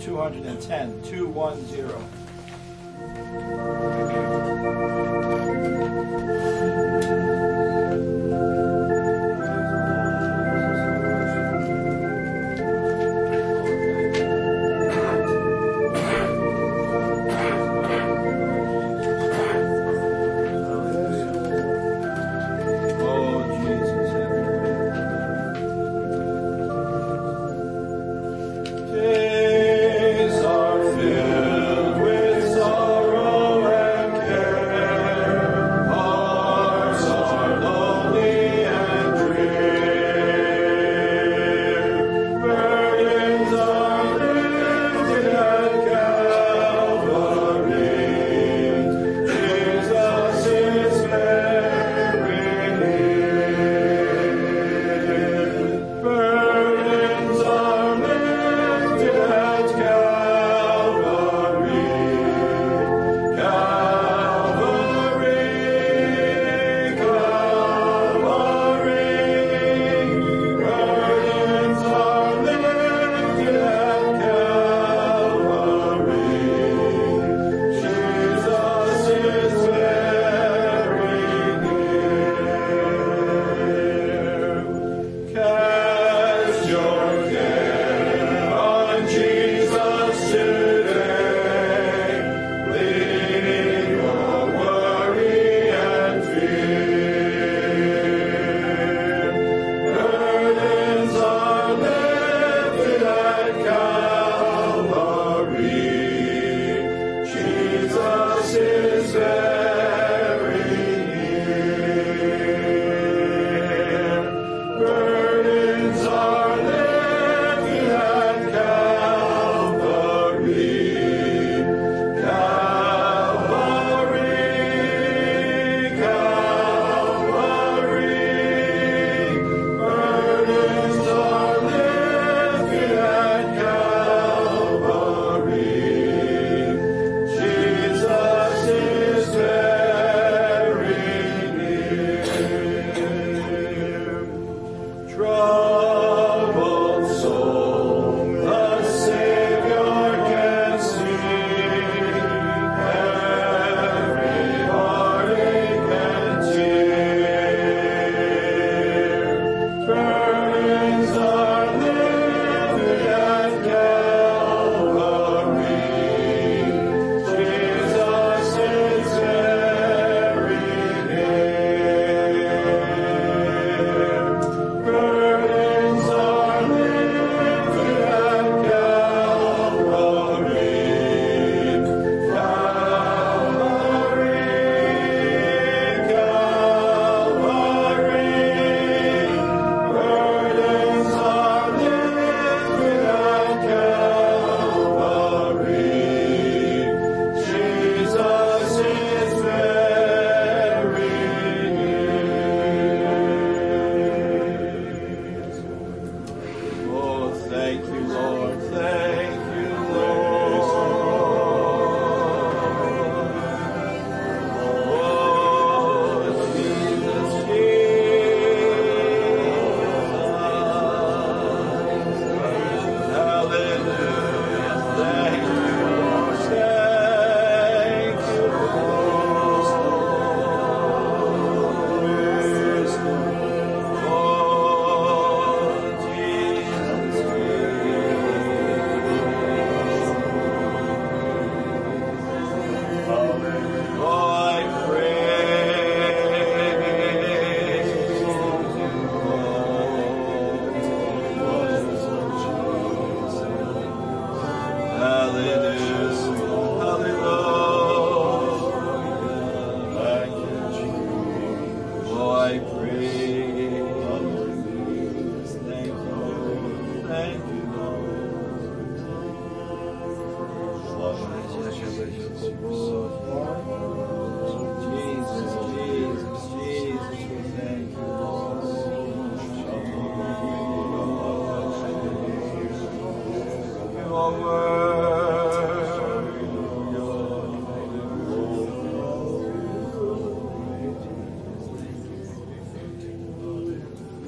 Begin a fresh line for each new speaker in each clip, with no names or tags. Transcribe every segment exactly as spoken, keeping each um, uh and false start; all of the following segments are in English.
two hundred ten, two one zero.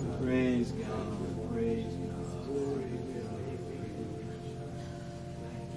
Praise God. Praise God.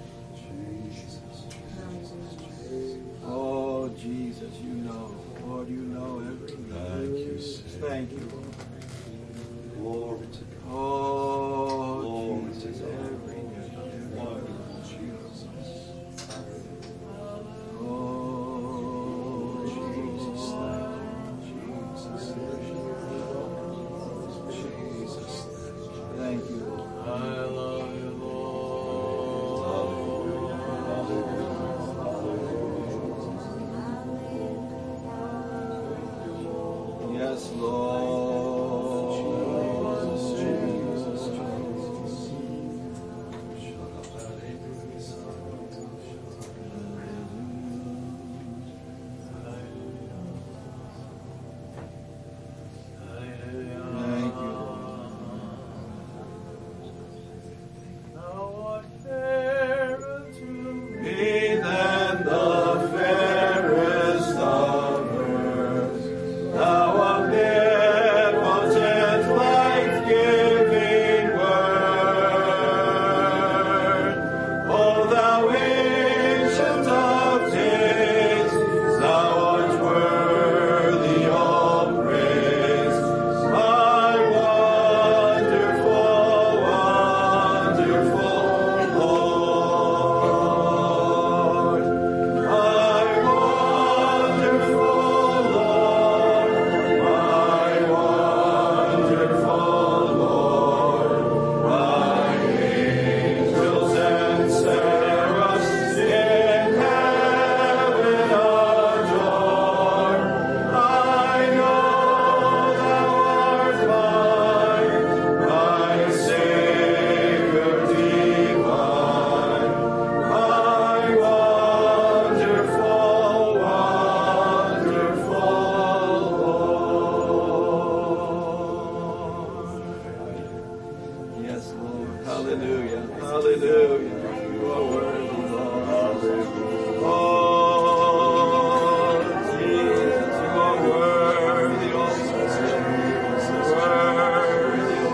Lord. Hallelujah. Hallelujah. You are worthy, Lord. Oh, Jesus, you are worthy, oh, Jesus. Worthy, oh,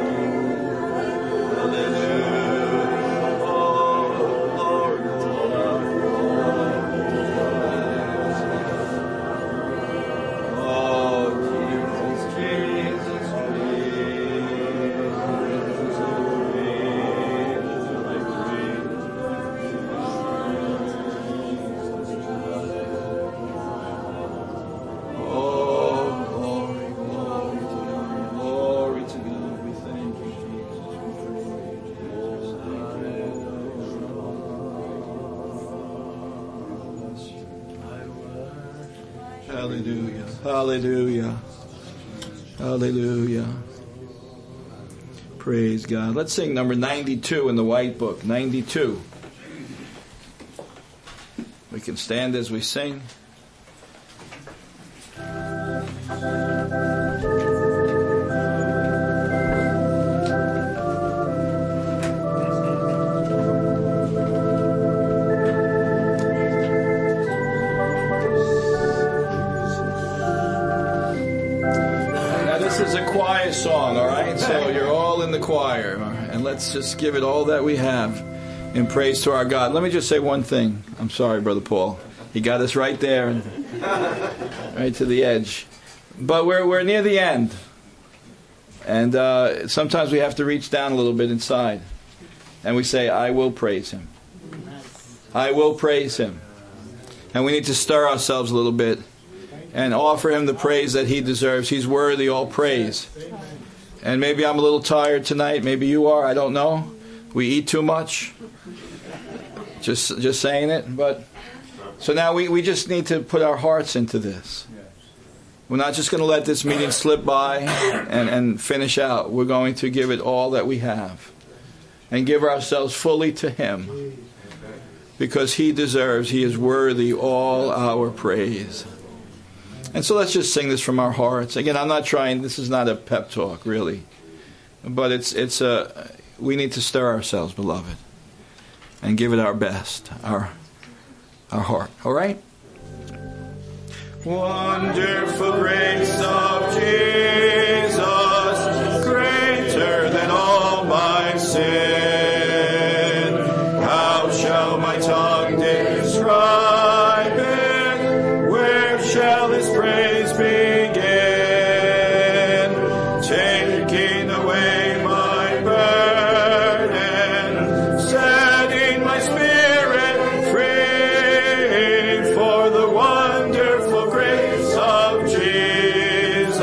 hallelujah. Oh, Lord, Lord. Oh, Jesus, Jesus, hallelujah. Hallelujah. Hallelujah. Praise God. Let's sing number ninety-two in the White Book. ninety-two. We can stand as we sing. Song, all right? So you're all in the choir, and let's just give it all that we have in praise to our God. Let me just say one thing. I'm sorry, Brother Paul. He got us right there, right to the edge. But we're we're near the end, and uh, sometimes we have to reach down a little bit inside, and we say, "I will praise Him. I will praise Him," and we need to stir ourselves a little bit and offer Him the praise that He deserves. He's worthy all praise. And maybe I'm a little tired tonight. Maybe you are. I don't know. We eat too much. Just just saying it. But so now we, we just need to put our hearts into this. We're not just going to let this meeting slip by and, and finish out. We're going to give it all that we have and give ourselves fully to Him, because He deserves, He is worthy all our praise. And so let's just sing this from our hearts. Again, I'm not trying, this is not a pep talk, really. But it's it's a, we need to stir ourselves, beloved, and give it our best, our our heart. All right? Wonderful grace of Jesus, greater than all my sin. How shall my tongue describe it? Where shall His praise begin? Taking away my burden, setting my spirit free, for the wonderful grace of Jesus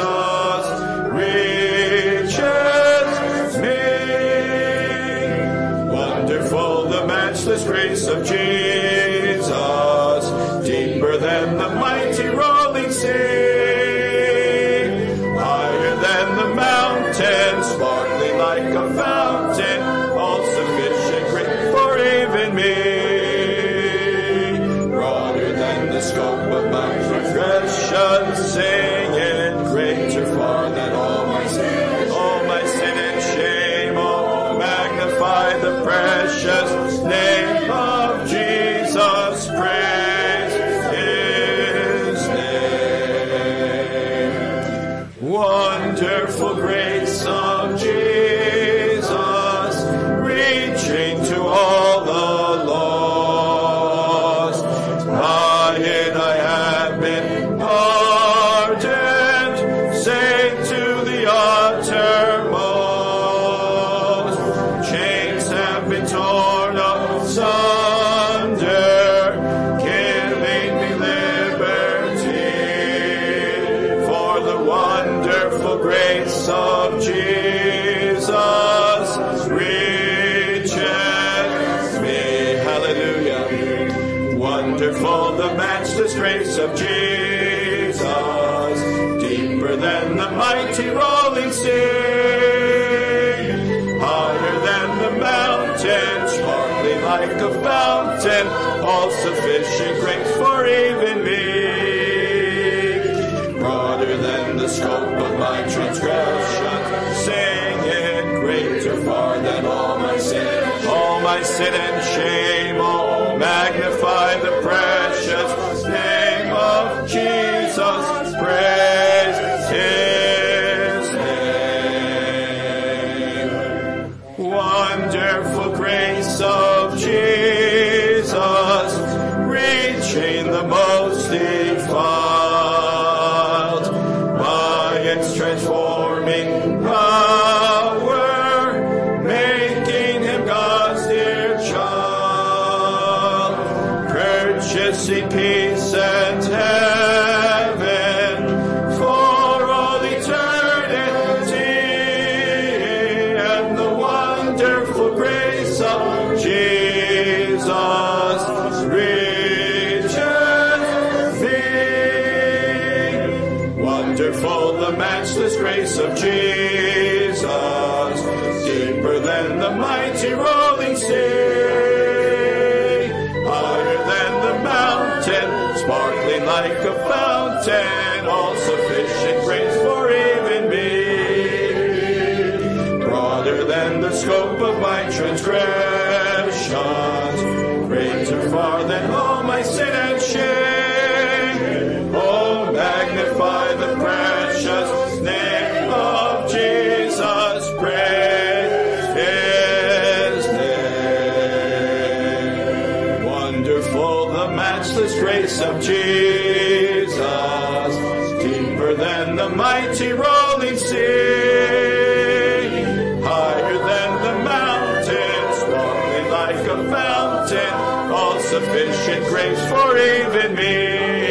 reaches me. Wonderful the matchless grace of Jesus, deeper than the mighty rolling sea, higher than the mountains, sparkling like a fountain, all sufficient, great for even me. Broader than the scope of my transgression, singing, greater far than all my sin, all my sin and shame. Oh, magnify the precious name of Jesus. Praise His name. Wonderful grace of Jesus, reaching to all the lost. By it I have been pardoned, saved to the uttermost. Chains have been torn asunder, giving me liberty, for the wonderful grace of Jesus reaches me. Hallelujah. Wonderful the matchless grace of Jesus, deeper than the mighty rolling sea, higher than the mountain, sparkling like a fountain, all sufficient grace for even me. Broader than the scope of my transgression, singing, greater far than my sin and shame. Oh, magnify the precious name of Jesus. Praise his name. Wonderful grace of Jesus, reaching the most defiled by its transforming power, making him God's dear child, purchasing peace and heaven for all eternity, and the wonderful grace of Jesus reaches thee. Wonderful the matchless grace of Jesus, deeper than the mighty rolling sea, higher than the mountain, sparkling like a fountain, all sufficient grace for even me, broader than the scope of my transgressions, greater far than all my sin and shame. Oh, magnify the precious name of Jesus, praise his name. Wonderful the matchless grace of Jesus, deeper than the mighty rolling sea, higher than the mountains, sparkling like a fountain, all sufficient grace for even me,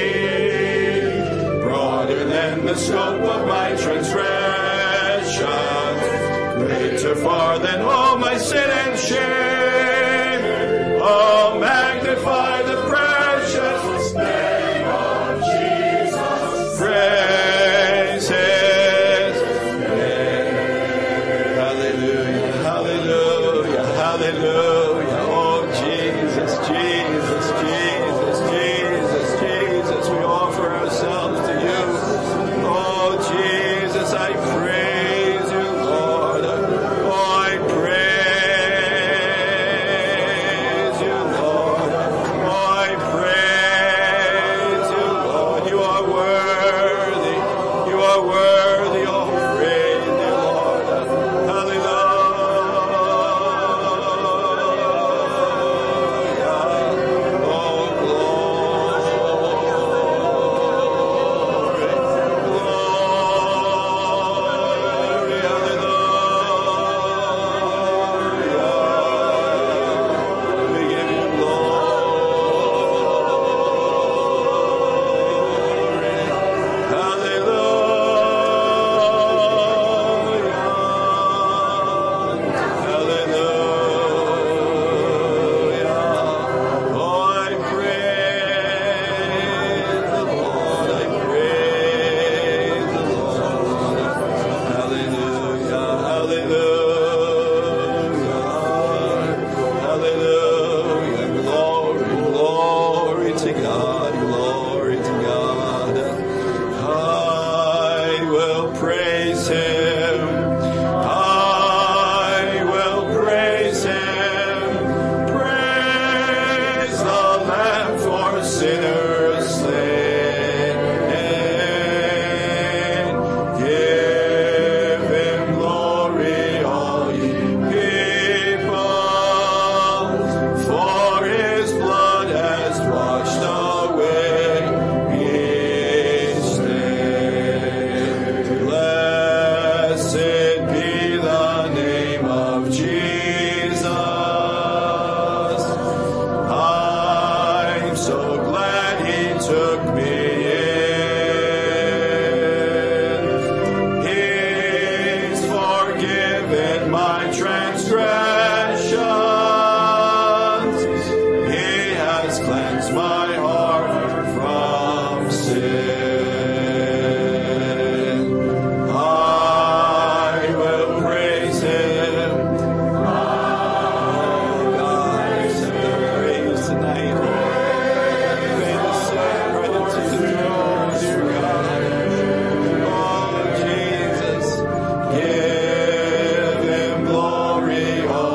broader than the scope of my transgressions, greater far than all my sin and shame. Oh, magnify the precious name of Jesus, praise his name. Hallelujah, hallelujah, hallelujah. Oh, Jesus, Jesus, Jesus, Jesus, Jesus, we offer ourselves to you. Oh, Jesus, I praise you, Lord. Oh, I praise you, Lord. Oh, I praise you, Lord. You are worthy. You are worthy. Oh, praise you, Lord. Hallelujah. Oh, glory. Glory. Hallelujah. We give you glory. Hallelujah. Hallelujah. Oh, I praise the Lord. I praise the Lord. Hallelujah. Hallelujah. Hallelujah. Glory, glory to God. Glory to God. I will praise him. I will praise him. Praise the Lamb for sinners slain. Give him glory, all ye people, for his blood has washed away each sin. Blessed be the name of Jesus. I'm so glad he took me in. He's forgiven my transgressions. He has cleansed my heart from sin. I will praise him. God, accept the praise tonight. Pray the sacred to the throne, dear God. Oh, Jesus, give him glory, all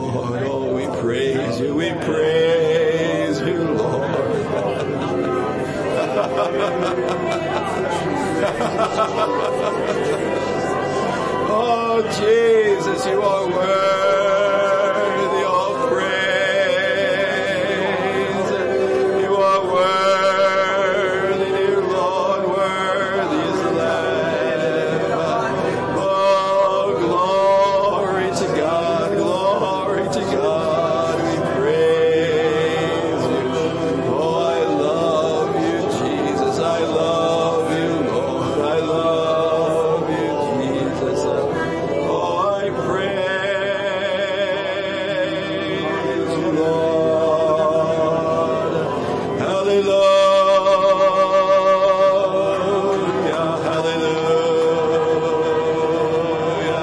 Lord. Oh, we praise you. We praise you, Lord. Oh, Jesus, you are worthy of praise. You are worthy, dear Lord. Worthy is the Lamb. Oh, glory to God. Glory to God. We praise you. Oh, I love you, Jesus. I love you, Lord. I love you, Jesus. Oh, I praise you, Lord. Hallelujah, hallelujah.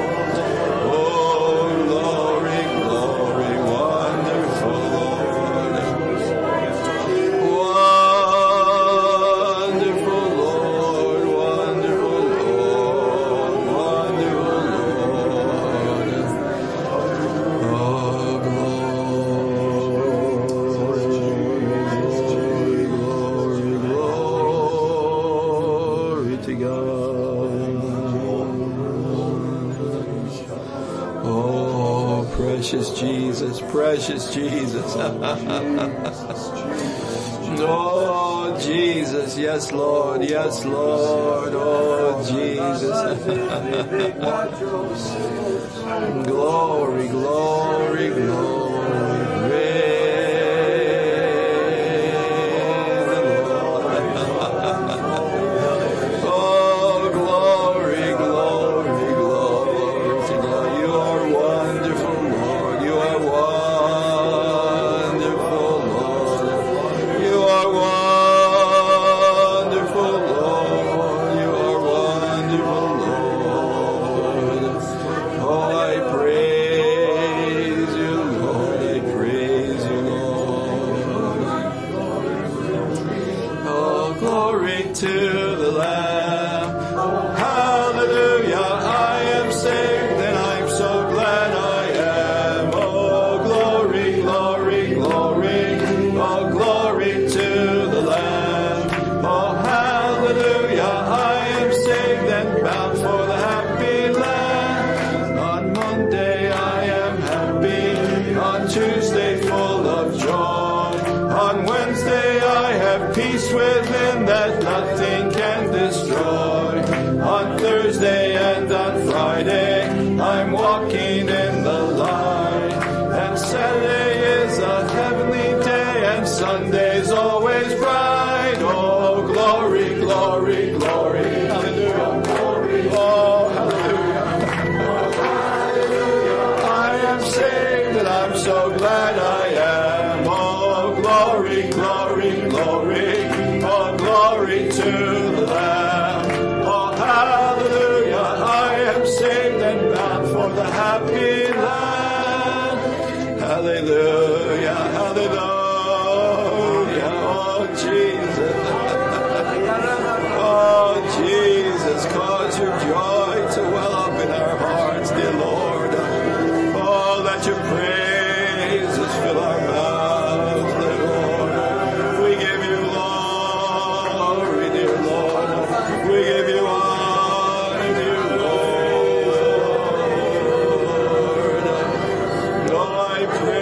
Oh, glory, glory, wonderful Lord. Wonderful Lord, wonderful Lord, wonderful Lord. Oh, glory, glory, glory to God. Oh, precious Jesus, precious Jesus. Oh, Jesus, yes, Lord, yes, Lord, oh, Jesus. Glory, glory, glory, praise the Lord. Oh, glory, glory, glory to God. You are wonderful, Lord. You are wonderful, Lord. You are wonderful, Lord. You are wonderful, Lord. Oh, I praise you, Lord. I praise you, Lord. Oh, glory to the Lamb. Hallelujah. I am saved and I'm so glad I am. Oh, glory, glory, glory. Oh, glory to the Lamb. Oh, hallelujah. I am saved and bound for the happy land. On Monday I am happy. On Tuesday full of joy. On Wednesday I have peace within that nothing can destroy. On Thursday and on Friday I'm walking in the light. And Saturday is a heavenly day and Sunday's always bright. Oh, glory, glory, glory. Hallelujah. Oh, hallelujah. I am saved and I'm so glad I am. Oh, glory, glory, glory. Oh, glory to the Lamb. Oh, hallelujah. I am saved and bound for the happy land. Hallelujah, hallelujah. Oh, Jesus. Oh, Jesus, cause your joy to well up in our hearts, dear Lord. Oh, let your praises fill our mouths, dear Lord. We give you glory, dear Lord. We give you honor, dear Lord. Oh, I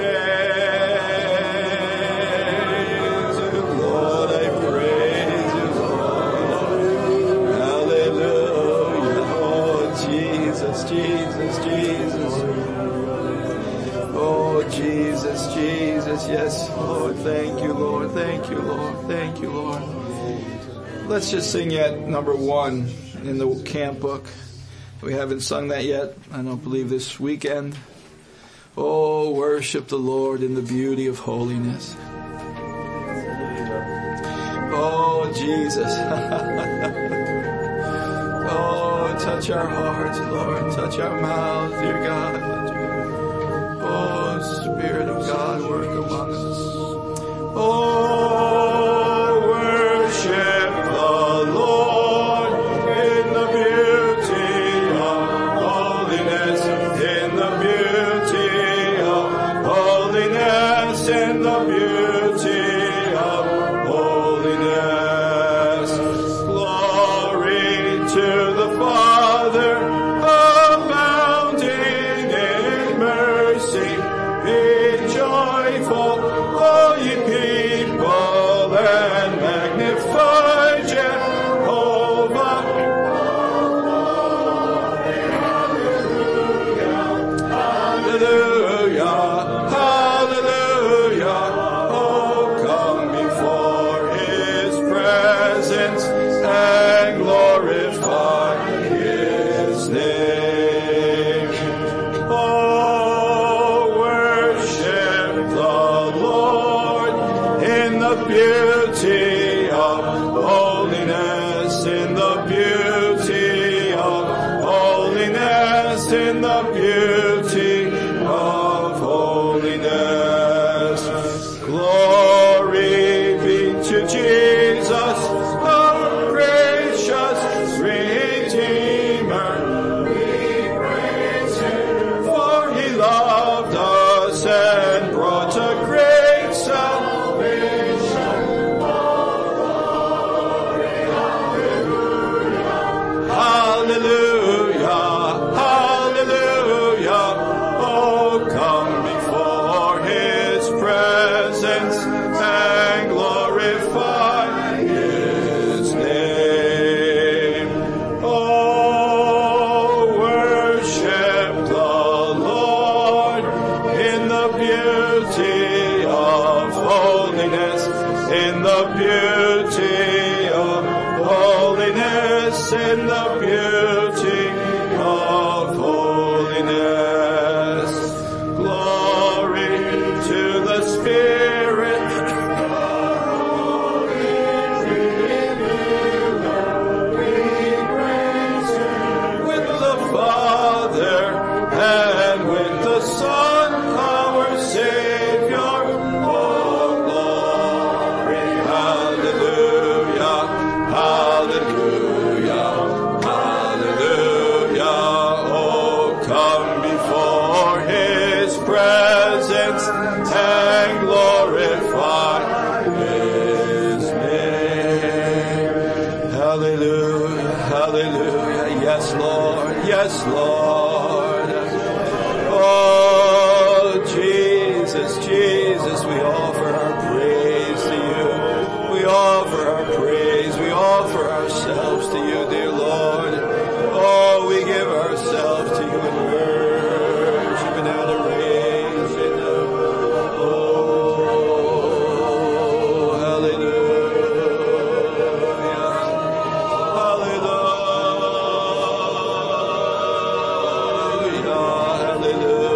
praise you, Lord. I praise you, Lord. Hallelujah. Oh, Jesus, Jesus, Jesus. Oh, Jesus, Jesus. Yes, Lord. Thank you, Lord. Thank you, Lord. Thank you, Lord. Let's just sing yet number one in the camp book. We haven't sung that yet. I don't believe this weekend. Oh, worship the Lord in the beauty of holiness. Oh, Jesus. Oh, touch our hearts, Lord. Touch our mouths, dear God. Oh, Spirit of God, work among us. Oh, worship the Lord in the beauty of holiness, in the beauty of in the beauty of holiness. Glory to the Father, abounding in mercy. Be joyful, all ye people, and magnify Jehovah. Hallelujah, hallelujah. Oh, come before his presence and glorify his name. Oh, worship the Lord in the beauty of holiness, in the beauty of holiness, in the beauty of holiness. Glory be to Jesus, our gracious Redeemer. We praise him, for he loved us and brought a great salvation. Hallelujah, hallelujah. Oh, come before his presence and glorify his name. Oh, worship the Lord in the beauty of holiness, in the beauty of holiness, in the beauty of holiness. Glory to the Spirit. With the Father and with the Son, our Savior. Oh, glory. Hallelujah, hallelujah, hallelujah. Oh, come before his presence and glorify his name. Hallelujah, hallelujah. Yes, Lord, yes, Lord. Oh, Jesus, Jesus, we offer our praise to you. We offer our praise. We offer ourselves to you, dear Lord. Oh, we give ourselves to you in worship and adoration. Oh, hallelujah. Hallelujah.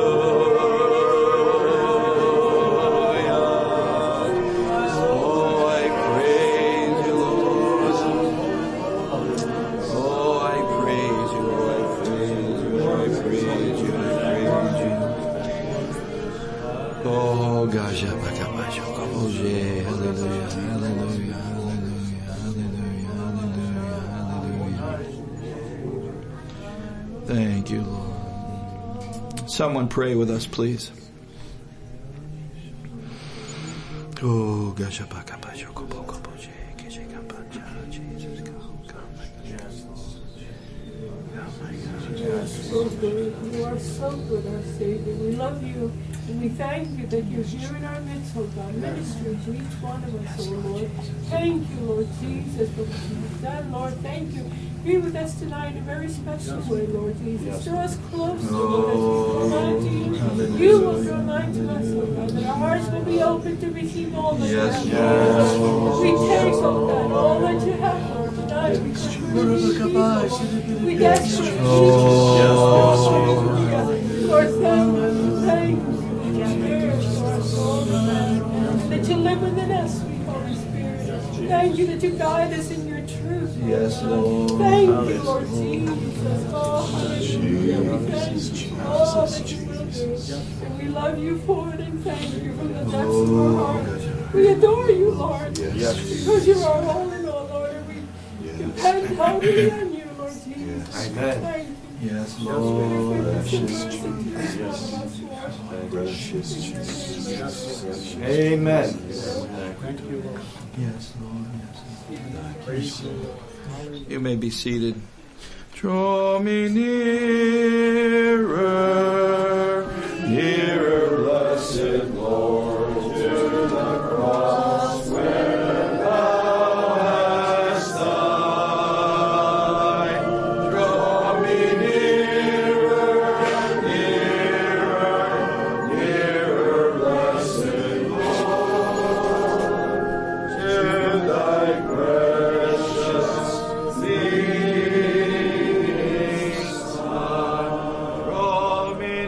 Hallelujah. Oh, I praise you, Lord. Oh, I praise you, I praise you, I praise you, I praise you. Oh, gosh, hallelujah, hallelujah, hallelujah, hallelujah, hallelujah, hallelujah. Thank you, Lord. Someone pray with us, please. Oh, gosh, Jesus, come, come.
So good. You are so good, our Savior. We love you, and we thank you that you're here in our midst, oh God, ministering to each one of us, oh Lord. Thank you, Lord Jesus, for what you've done, Lord. Thank you. Be with us tonight in a very special way, Lord Jesus. Draw us close, Lord, as we draw nigh to you. You will draw nigh to us, oh God, that our hearts will be open to receive all that
Yes,
you have.
yes.
We take, oh God, all that you have, Lord, tonight. Because we're your people. We desperately need you. Lord, thank you, thank you that you're here for us all, that you live within us, sweet Holy Spirit. Thank you that you guide us in your truth.
Yes, Lord.
Thank you, Lord Jesus. Oh, hallelujah. We thank you. Oh, that you will do. And we love you for it and thank you from the depths of our heart. We adore you, Lord.
Yes.
Because you are all in all, Lord. And we depend totally on you, Lord Jesus.
Amen.
Thank you.
Yes, Lord.
Precious
Jesus. Precious Jesus.
Amen.
Thank you, Lord.
Yes, Lord.
Praise you, Lord.
You may be seated. Draw me nearer, nearer, blessed Lord, to the cross where thou hast died. Draw me nearer, nearer, nearer, blessed Lord, to thy precious feet. Draw me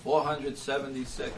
four hundred seventy-six.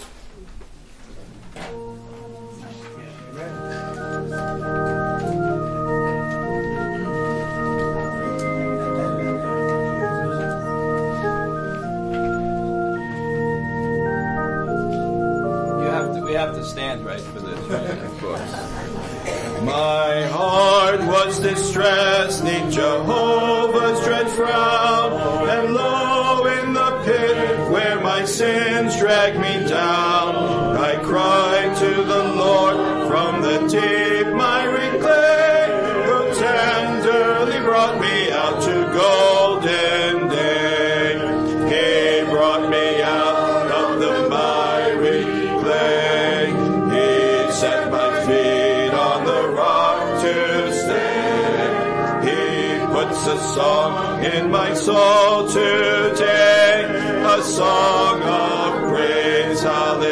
We have to stand right for this, right? Of course. My heart was distressed, neath Jehovah's dread frown, and lo, in the pit where my sins dragged me down, I cried to the Lord from the deep miry clay, who tenderly brought me out to golden day. He brought me out of the miry clay. He set my feet on the rock to stay. He puts a song in my soul today, a song of praise,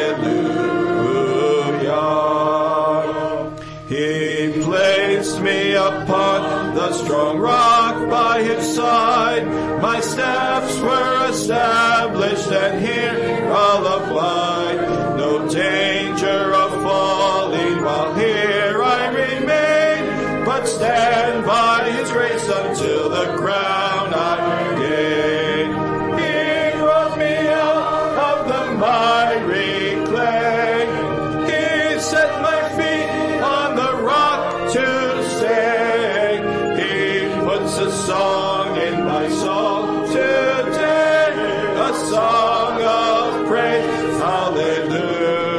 hallelujah. He placed me upon the strong rock by his side. My steps were established, and here I'll abide. No danger of falling while here I remain, but stand by his grace until the crown I gain. He brought me out of the miry clay. He set my feet on the rock to stay. He puts a song in my soul today, a song of praise, hallelujah.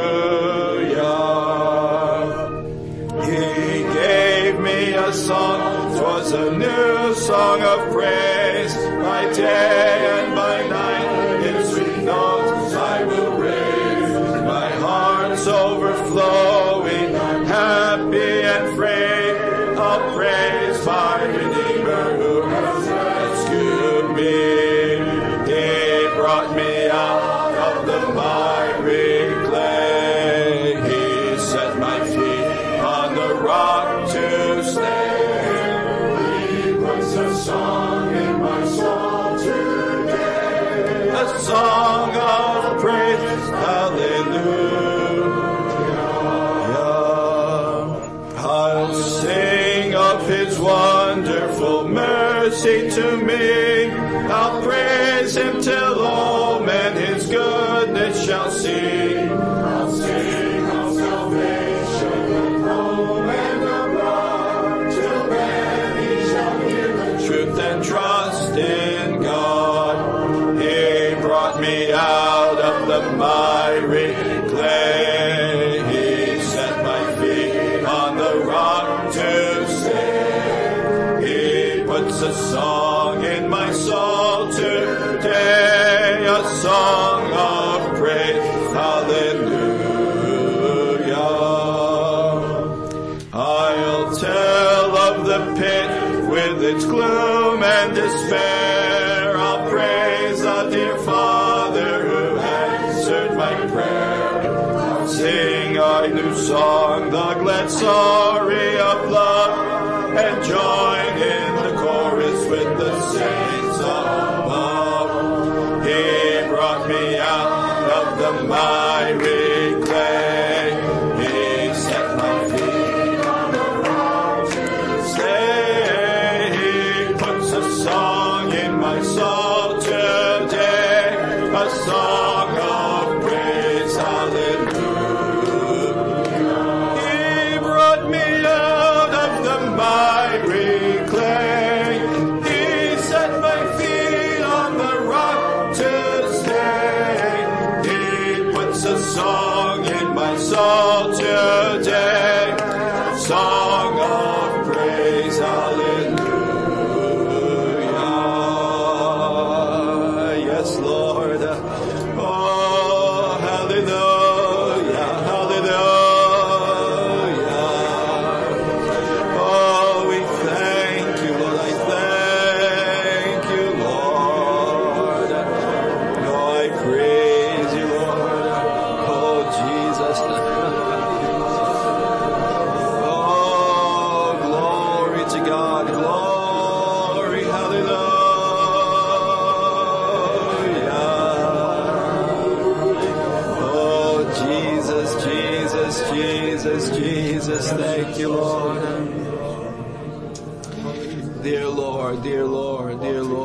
He gave me a song, 'twas a new song of praise. By day and by night in sweet notes I will raise. My heart's overflowing, I'm happy and free. I'll praise my Redeemer who has rescued me. He brought me out of the miry clay. He set my feet on the rock to stay. He puts a song in my soul today, a song of praise, hallelujah. I'll sing of his wonderful mercy to me. I'll praise him till all men his goodness shall see. I'll sing of salvation and home and abroad, till then he shall hear the truth and trust in God. He brought me out of the miry clay. He set my feet on the rock to stay. He puts a song in my soul today, a song of praise, hallelujah. I'll tell of the pit with its gloom and despair. I'll praise the dear Father who answered my prayer. I'll sing a new song, the glad story of love, and join in the chorus with the saints above. He brought me out of the miry clay. He set my feet on the rock to stay. He puts a song in my soul today, a song of praise, hallelujah. He brought me out of the miry clay. He set my feet on the rock to stay. He puts a song in my soul today, song of praise, hallelujah. Yes, Lord. Oh, hallelujah, hallelujah. Oh, we thank you, Lord. I thank you, Lord. Oh, I praise you, Lord. Oh, Jesus. Oh, glory to God. Glory, hallelujah. Jesus. Thank you, Lord. Dear Lord, dear Lord, dear Lord.